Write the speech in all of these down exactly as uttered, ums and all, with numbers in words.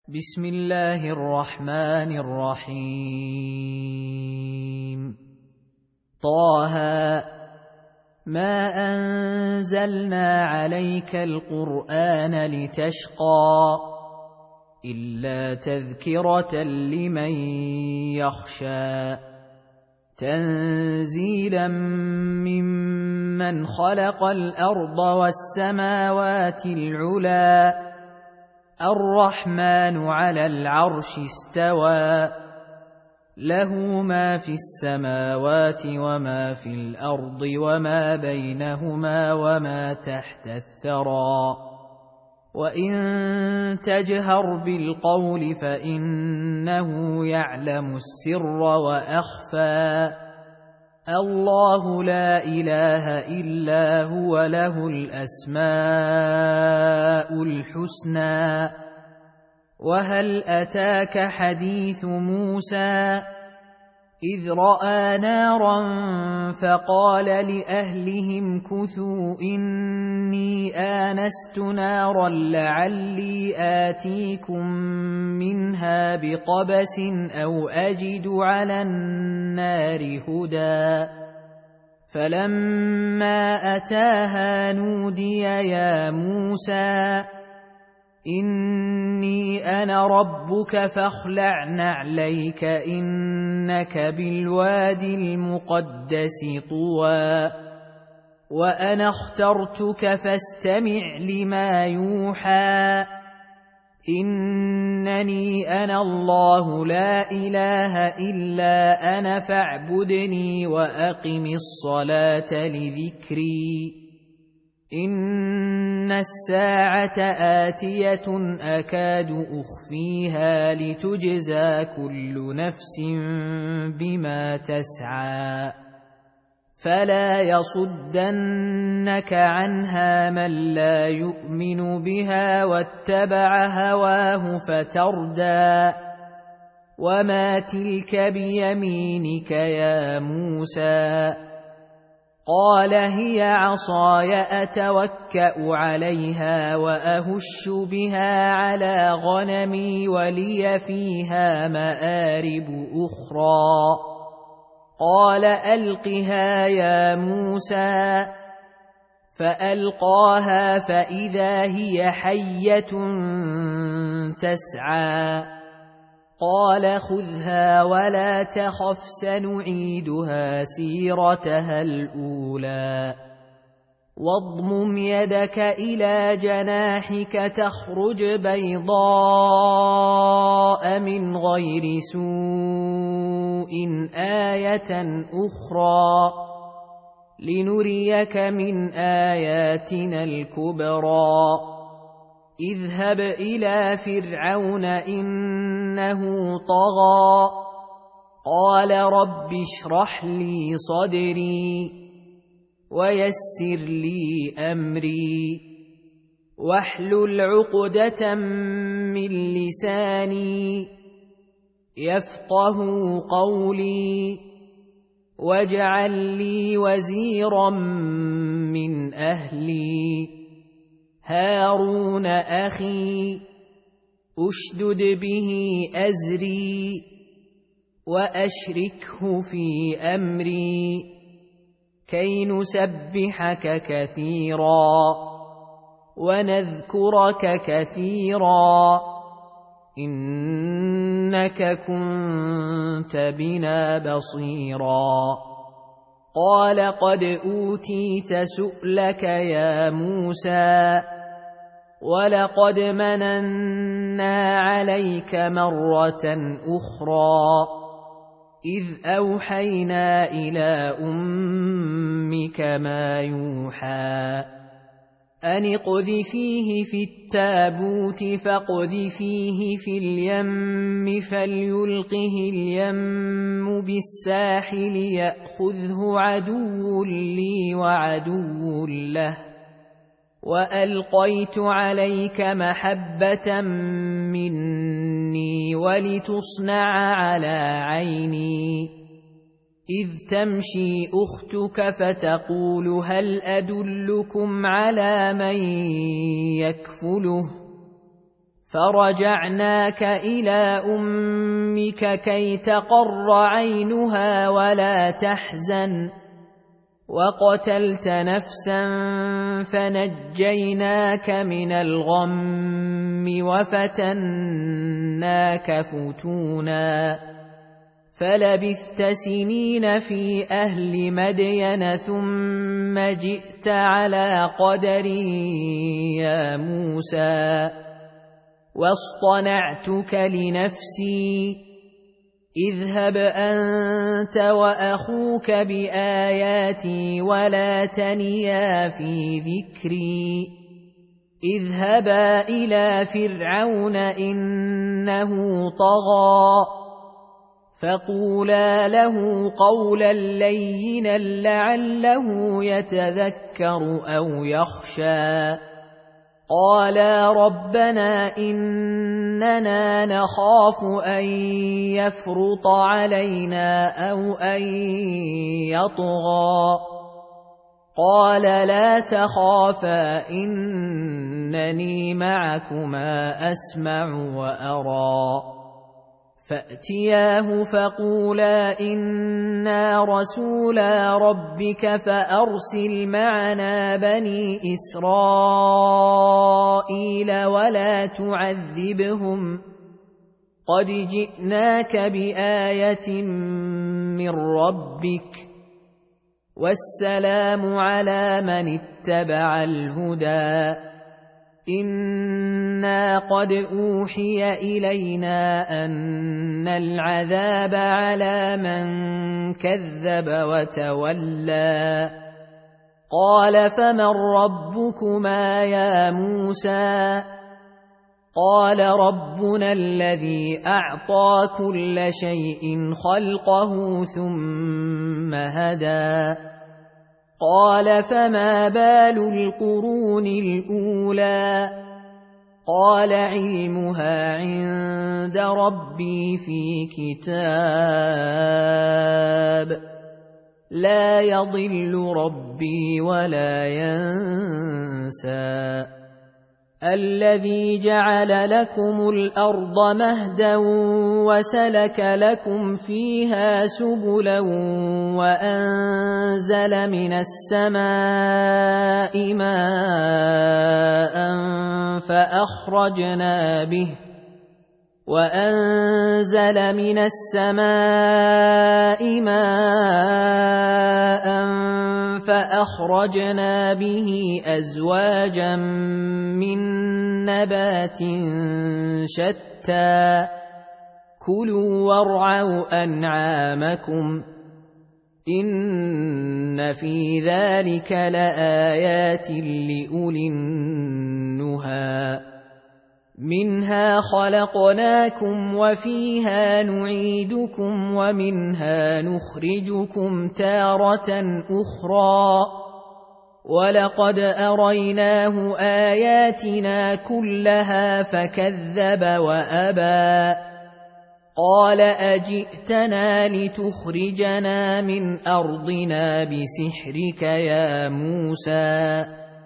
بسم الله الرحمن الرحيم. طه ما أنزلنا عليك القرآن لتشقى إلا تذكرة لمن يخشى تنزيلا ممن خلق الأرض والسماوات العلى الرحمن على العرش استوى له ما في السماوات وما في الأرض وما بينهما وما تحت الثرى وإن تجهر بالقول فإنه يعلم السر وأخفى الله لا إله إلا هو له الأسماء الحسنى. وهل أتاك حديث موسى إذ رأى نارا فقال لأهلهم كثوا إني آنست نارا لعلي آتيكم منها بقبس أو أجد على النار هدى فلما أتاها نودي يا موسى إني أنا ربك فاخلع نعليك إنك بالوادي المقدس طوى وأنا اخترتك فاستمع لما يوحى إنني أنا الله لا إله إلا أنا فاعبدني وأقم الصلاة لذكري إن الساعة آتية أكاد أخفيها لتجزى كل نفس بما تسعى فلا يصدنك عنها من لا يؤمن بها واتبع هواه فتردى وما تلك بيمينك يا موسى قال هي عصاي أتوكأ عليها وأهش بها على غنمي ولي فيها مآرب أخرى قال ألقها يا موسى فألقاها فإذا هي حية تسعى قال خذها ولا تخف سنعيدها سيرتها الأولى واضمم يدك إلى جناحك تخرج بيضاء من غير سوء آية أخرى لنريك من آياتنا الكبرى اذهب إلى فرعون إنه طغى قال رب اشرح لي صدري ويسر لي أمري واحلل عقدة من لساني يفقه قولي واجعل لي وزيرا من أهلي هارون أخي أشدد به أزري وأشركه في أمري كي نسبحك كثيرا ونذكرك كثيرا إنك كنت بنا بصيرا قال قد أوتيت سؤلك يا موسى ولقد مننا عليك مرة أخرى إذ أوحينا إلى أمك ما يوحى أن اقذفيه في التابوت فاقذفيه في اليم فليلقه اليم بالساحل يأخذه عدو لي وعدو له وألقيت عليك محبة مني ولتصنع على عيني إذ تمشي أختك فتقول هل أدلكم على من يكفله فرجعناك إلى أمك كي تقر عينها ولا تحزن وقتلت نفسا فنجيناك من الغم وفتناك فتونا فلبثت سنين في أهل مدين ثم جئت على قدري يا موسى واصطنعتك لنفسي اذهب أنت وأخوك بآياتي ولا تنيا في ذكري اذهبا إلى فرعون إنه طغى فقولا له قولا لينا لعله يتذكر أو يخشى قالا ربنا إننا نخاف أن يفرط علينا أو أن يطغى قال لا تخافا إنني معكما أسمع وأرى فأتياه فقولا إنا رسولا ربك فأرسل معنا بني إسرائيل ولا تعذبهم قد جئناك بآية من ربك والسلام على من اتبع الهدى إنا قد أوحي إلينا أن العذاب على من كذب وتولى قال فمن ربكما يا موسى قال ربنا الذي أعطى كل شيء خلقه ثم هدى قال فما بال القرون الأولى قال علمها عند ربي في كتاب لا يضل ربي ولا ينسى الذي جعل لكم الأرض مهدا وسلك لكم فيها سبلا وأنزل من السماء ماء فأخرجنا به وأنزل من السماء ماء فأخرجنا به أزواجا من نبات شتى كلوا وارعوا أنعامكم إن في ذلك لآيات لأولي النهى منها خلقناكم وفيها نعيدكم ومنها نخرجكم تارة أخرى ولقد أريناه آياتنا كلها فكذب وأبى قال أجئتنا لتخرجنا من أرضنا بسحرك يا موسى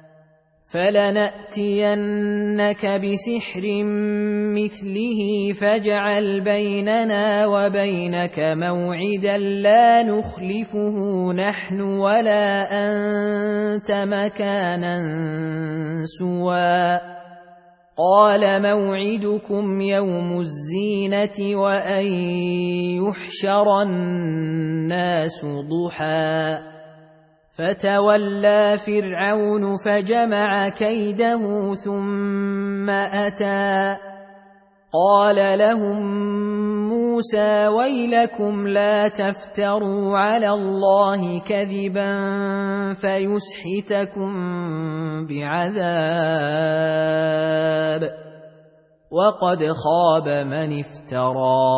فلنأتينك بسحر مثله فاجعل بيننا وبينك موعدا لا نخلفه نحن ولا أنت مكانا سوى قال موعدكم يوم الزينة وأن يحشر الناس ضحى فتولى فرعون فجمع كيده ثم أتى قال لهم موسى ويلكم لا تفتروا على الله كذبا فيسحتكم بعذاب وقد خاب من افترى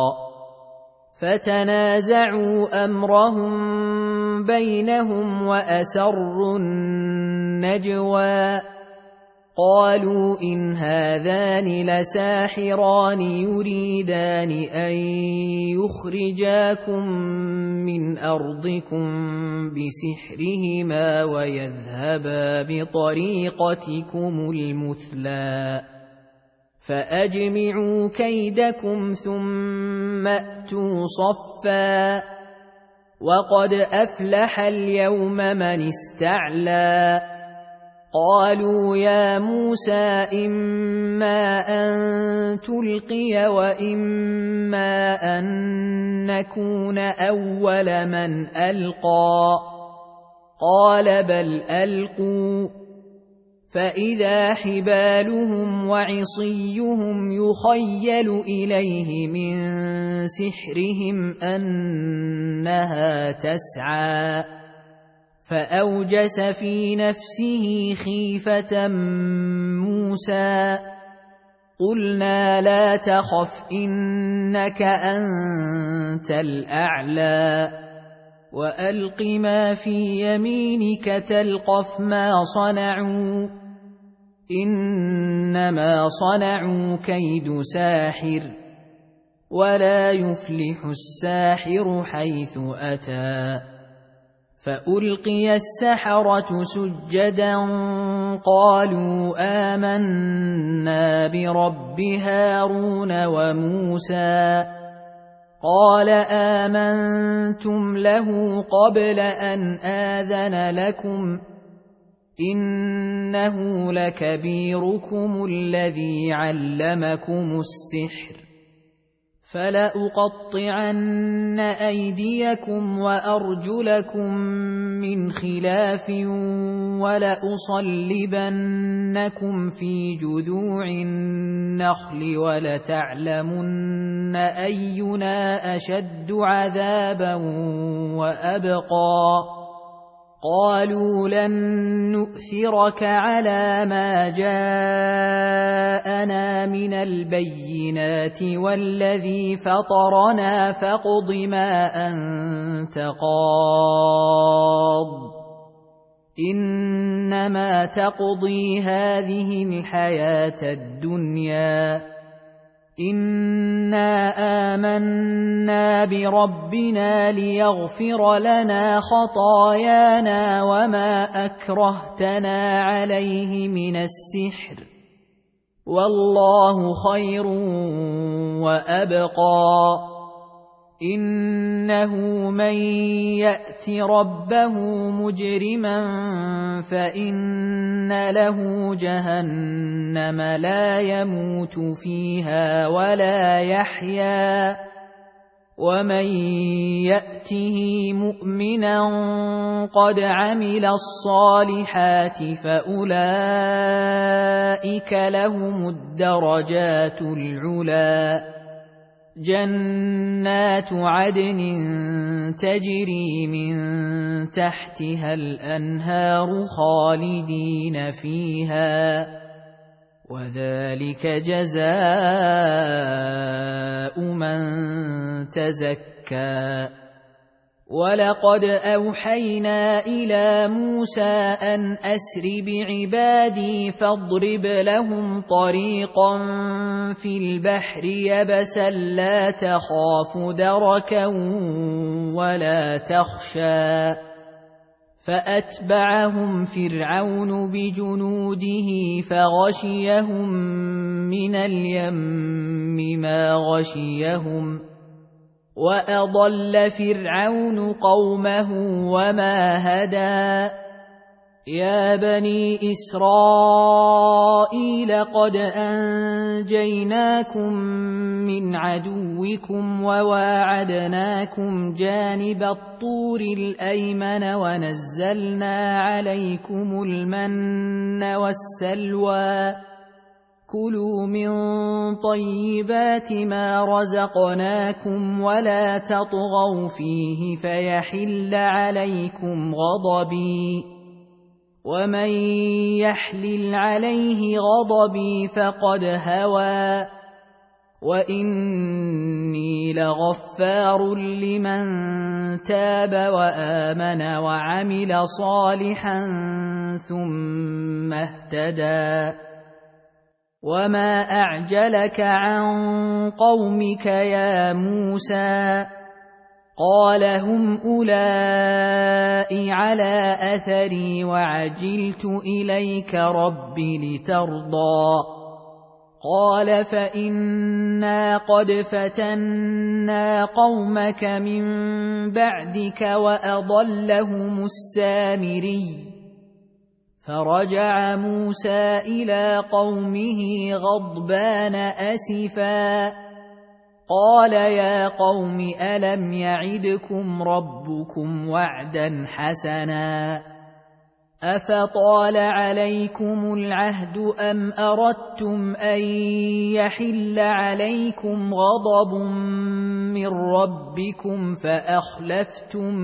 فتنازعوا أمرهم بينهم وأسروا النجوى قالوا إن هذان لساحران يريدان أن يخرجاكم من أرضكم بسحرهما ويذهبا بطريقتكم المثلى فأجمعوا كيدكم ثم أتوا صفا وقد أفلح اليوم من استعلى قالوا يا موسى إما أن تلقي وإما أن نكون أول من ألقى قال بل ألقوا فإذا حبالهم وعصيهم يخيل إليه من سحرهم أنها تسعى فأوجس في نفسه خيفة موسى قلنا لا تخف إنك أنت الأعلى وألق ما في يمينك تلقف ما صنعوا إنما صنعوا كيد ساحر ولا يفلح الساحر حيث أتى فألقي السحرة سجدا قالوا آمنا برب هارون وموسى قال آمنتم له قبل أن آذن لكم إنه لكبيركم الذي علمكم السحر فلأقطعن أيديكم وأرجلكم من خلاف ولأصلبنكم في جذوع النخل ولتعلمن أينا أشد عذابا وأبقى قالوا لن نؤثرك على ما جاءنا من البينات والذي فطرنا فاقض ما أنت قاض إنما تقضي هذه الحياة الدنيا إنا آمنا بربنا ليغفر لنا خطايانا وما أكرهتنا عليه من السحر والله خير وأبقى إنه من يأت ربه مجرما فإن له جهنم لا يموت فيها ولا يحيا ومن يأته مؤمنا قد عمل الصالحات فأولئك لهم الدرجات العلى جنات عدن تجري من تحتها الأنهار خالدين فيها وذلك جزاء من تزكى ولقد أوحينا إلى موسى أن أسر بعبادي فاضرب لهم طريقا في البحر يبسا لا تخاف دركا ولا تخشى فأتبعهم فرعون بجنوده فغشيهم من اليم ما غشيهم وأضل فرعون قومه وما هدى يا بني إسرائيل قد أنجيناكم من عدوكم وواعدناكم جانب الطور الأيمن ونزلنا عليكم المن والسلوى كلوا من طيبات ما رزقناكم ولا تطغوا فيه فيحل عليكم غضبي ومن يحلل عليه غضبي فقد هوى وإني لغفار لمن تاب وآمن وعمل صالحا ثم اهتدى وما أعجلك عن قومك يا موسى قال هم أولئك على أثري وعجلت إليك رب لترضى قال فإنا قد فتنا قومك من بعدك وأضلهم السامري فرجع موسى إلى قومه غضبان أسفا قال يا قوم ألم يعدكم ربكم وعدا حسنا أفطال عليكم العهد أم أردتم أن يحل عليكم غضب من ربكم فأخلفتم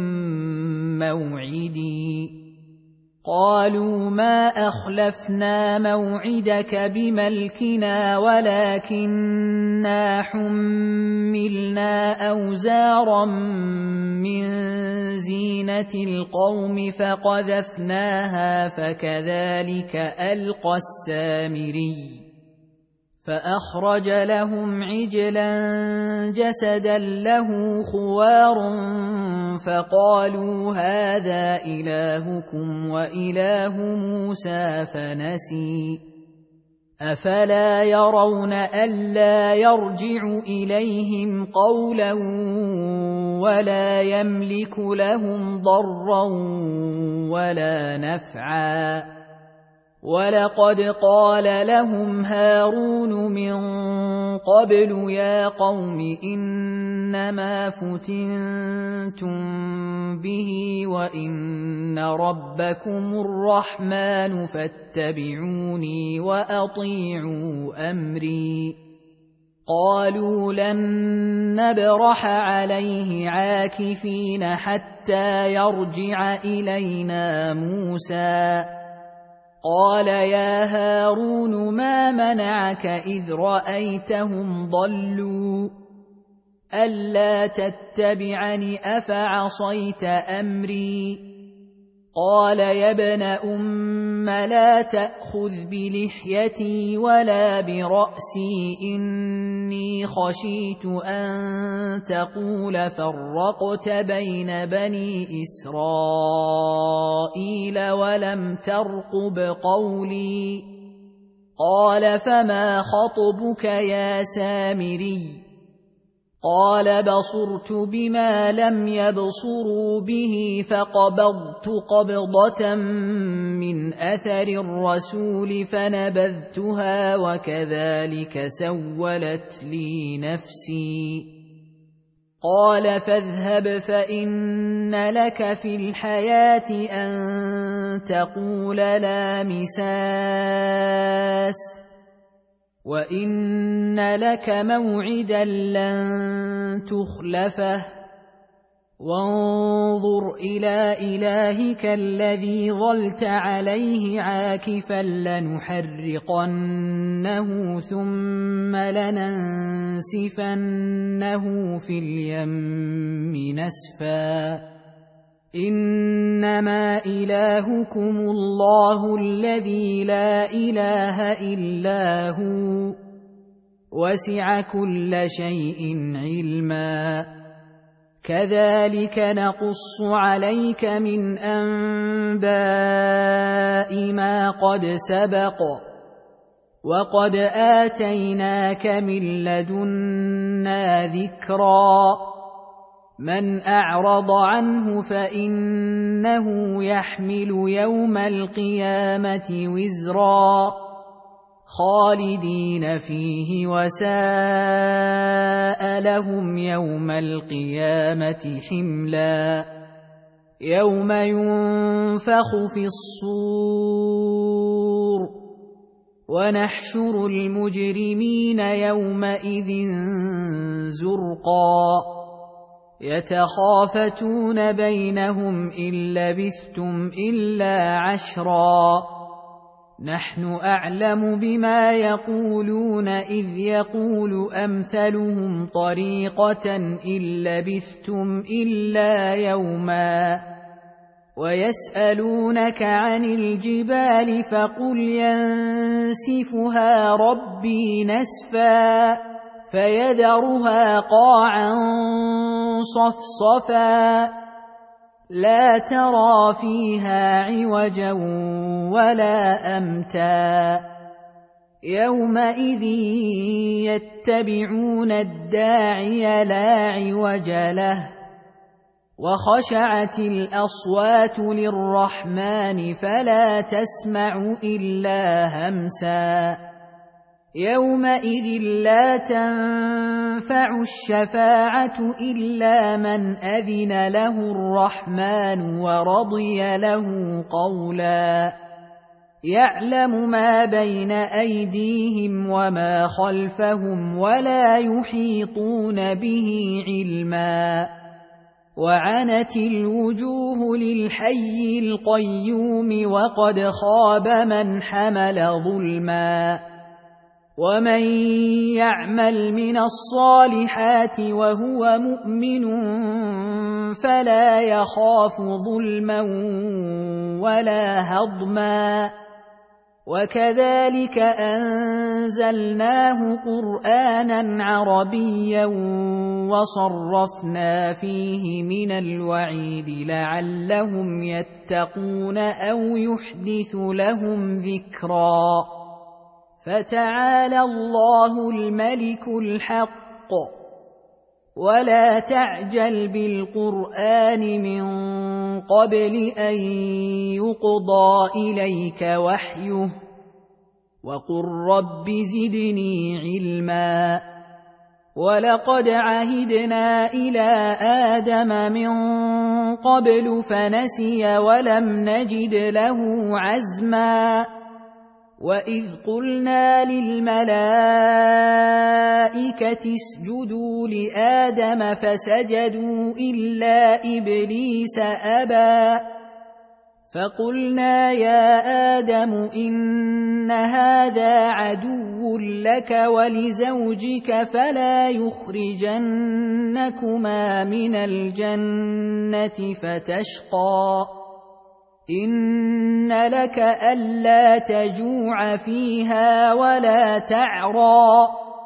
موعدي قالوا ما أخلفنا موعدك بملكنا ولكننا حملنا أوزارا من زينة القوم فقذفناها فكذلك ألقى السامري فأخرج لهم عجلا جسدا له خوار فقالوا هذا إلهكم وإله موسى فنسي أفلا يرون ألا يرجع إليهم قولا ولا يملك لهم ضرا ولا نفعا ولقد قال لهم هارون من قبل يا قوم إنما فتنتم به وإن ربكم الرحمن فاتبعوني وأطيعوا أمري قالوا لن نبرح عليه عاكفين حتى يرجع إلينا موسى قال يا هارون ما منعك إذ رأيتهم ضلوا ألا تتبعني أفعصيت أمري قال يا ابن أم لا تأخذ بلحيتي ولا برأسي إني خشيت أن تقول فرقت بين بني إسرائيل ولم ترقب قولي قال فما خطبك يا سامري قال بصرت بما لم يبصروا به فقبضت قبضة من أثر الرسول فنبذتها وكذلك سولت لي نفسي قال فاذهب فإن لك في الحياة أن تقول لا مساس وإن لك موعدا لن تخلفه وانظر إلى إلهك الذي ظلت عليه عاكفا لنحرقنه ثم لننسفنه في اليم نسفا إنما إلهكم الله الذي لا إله إلا هو وسع كل شيء علما كذلك نقص عليك من أنباء ما قد سبق وقد آتيناك من لدنا ذكرا من أعرض عنه فإنه يحمل يوم القيامة وزرا خالدين فيه وساء لهم يوم القيامة حملا يوم ينفخ في الصور ونحشر المجرمين يومئذ زرقا يتخافتون بينهم إن لبثتم إلا عشرا نحن أعلم بما يقولون إذ يقول أمثلهم طريقة إن لبثتم إلا يوما ويسألونك عن الجبال فقل ينسفها ربي نسفا فيذرها قاعا صفصفا لا ترى فيها عوجا ولا أمتا يومئذ يتبعون الداعي لا عوج له وخشعت الأصوات للرحمن فلا تسمع إلا همسا يومئذ لا تنفع الشفاعة إلا من أذن له الرحمن ورضي له قولا يعلم ما بين أيديهم وما خلفهم ولا يحيطون به علما وعنت الوجوه للحي القيوم وقد خاب من حمل ظلما ومن يعمل من الصالحات وهو مؤمن فلا يخاف ظلما ولا هضما وكذلك أنزلناه قرآنا عربيا وصرفنا فيه من الوعيد لعلهم يتقون أو يحدث لهم ذكرا فتعالى الله الملك الحق ولا تعجل بالقرآن من قبل أن يقضى إليك وحيه وقل رب زدني علما ولقد عهدنا إلى آدم من قبل فنسي ولم نجد له عزما وإذ قلنا للملائكة اسجدوا لآدم فسجدوا إلا إبليس أبى فقلنا يا آدم إن هذا عدو لك ولزوجك فلا يخرجنكما من الجنة فتشقى إن لك ألا تجوع فيها ولا تعرى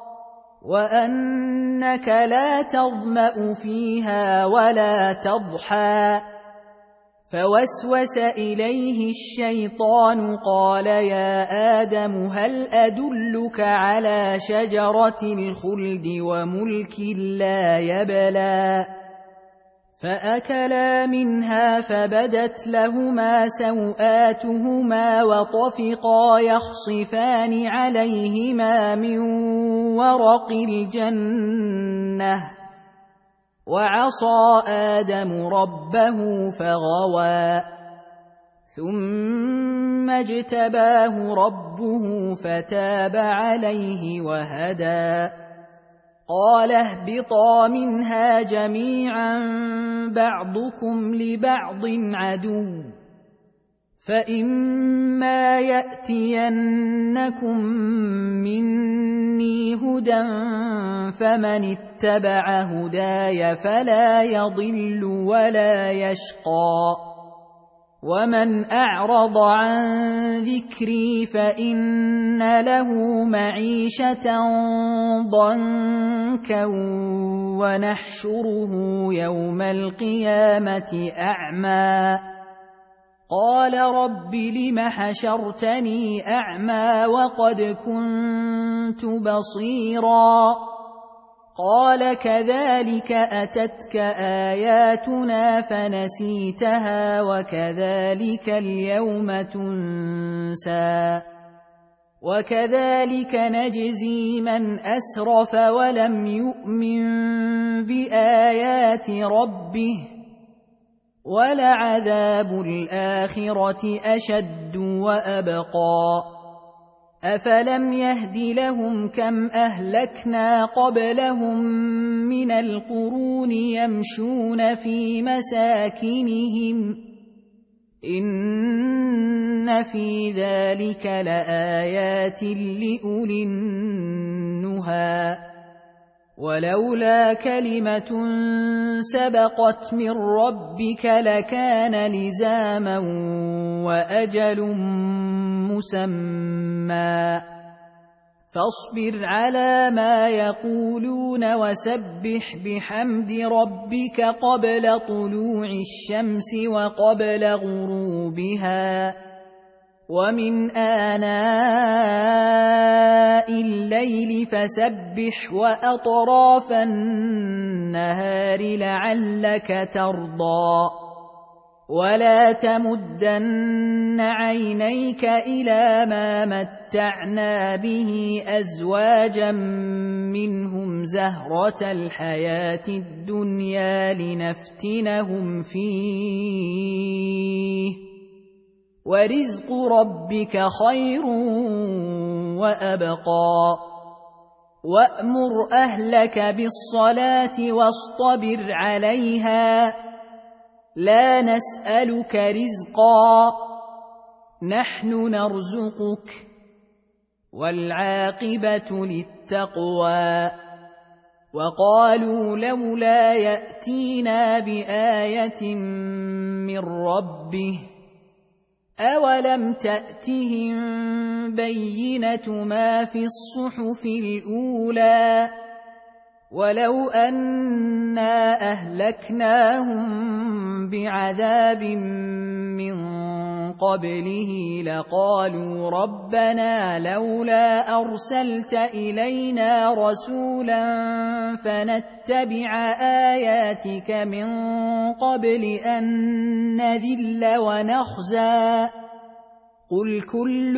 وأنك لا تظمأ فيها ولا تضحى فوسوس إليه الشيطان قال يا آدم هل أدلك على شجرة الخلد وملك لا يبلى فأكلا منها فبدت لهما سوآتهما وطفقا يخصفان عليهما من ورق الجنة وعصى آدم ربه فغوى ثم اجتباه ربه فتاب عليه وهدى قال اهبطا منها جميعا بعضكم لبعض عدو فإما يأتينكم مني هدى فمن اتبع هداي فلا يضل ولا يشقى ومن أعرض عن ذكري فإن له معيشة ضنكا ونحشره يوم القيامة أعمى قال رب لم حشرتني أعمى وقد كنت بصيرا قال كذلك أتتك آياتنا فنسيتها وكذلك اليوم تنسى وكذلك نجزي من أسرف ولم يؤمن بآيات ربه ولعذاب الآخرة أشد وأبقى أفلم يهد لهم كم أهلكنا قبلهم من القرون يمشون في مساكنهم إن في ذلك لآيات لأولي النهى ولولا كلمة سبقت من ربك لكان لزاما وأجل مسمى فاصبر على ما يقولون وسبح بحمد ربك قبل طلوع الشمس وقبل غروبها ومن آناء الليل فسبح وأطراف النهار لعلك ترضى ولا تمدن عينيك إلى ما متعنا به أزواجا منهم زهرة الحياة الدنيا لنفتنهم فيه ورزق ربك خير وأبقى وأمر أهلك بالصلاة واصطبر عليها لا نسألك رزقا نحن نرزقك والعاقبة للتقوى وقالوا لولا يأتينا بآية من ربه أولم تأتهم بينة ما في الصحف الأولى ولو أنا أهلكناهم بعذاب من قبله لقالوا ربنا لولا أرسلت إلينا رسولا فنتبع آياتك من قبل أن نذل ونخزى قل كل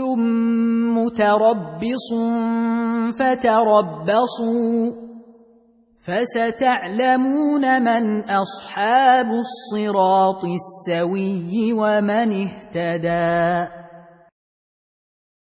متربص فتربصوا فستعلمون من أصحاب الصراط السوي ومن اهتدى.